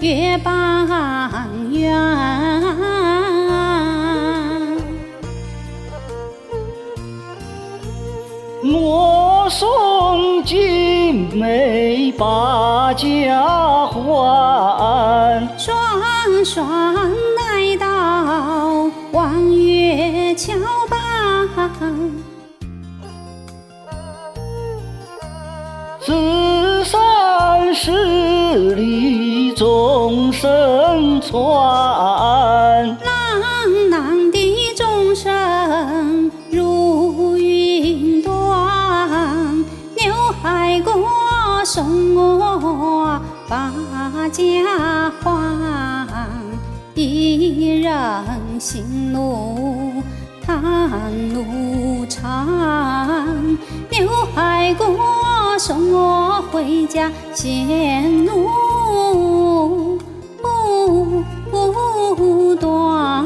月半圆。 我送金梅把家还， 双双来到望月桥畔。 此山十里众声传， 朗朗的钟声如云端，刘海歌颂我把家还，一人行路探路长，刘海歌送我回家前路不断。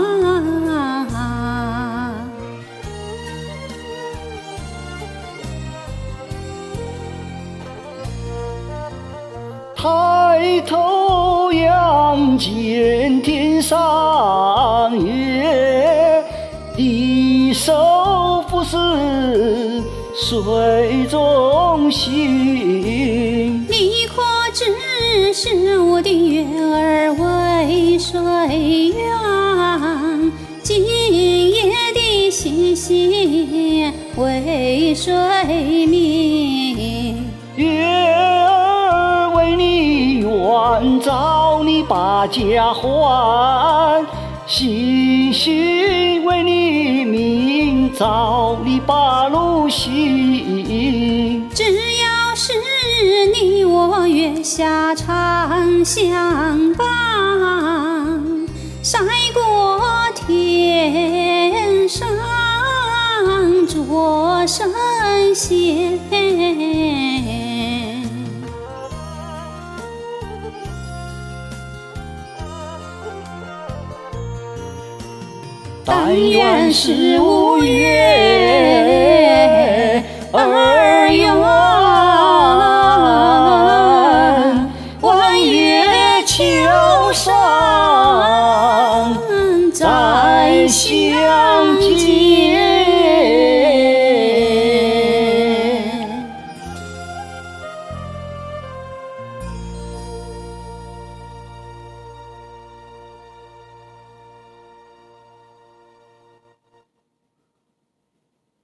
抬头仰见天上月，低手不是水中星。 你可知是我的月儿为谁圆？今夜的星星为谁明？ 月儿为你圆，照你把家还；星星为你明，照你把路行。 只要是你我月下常相伴，晒过天上着神仙。但愿是无月儿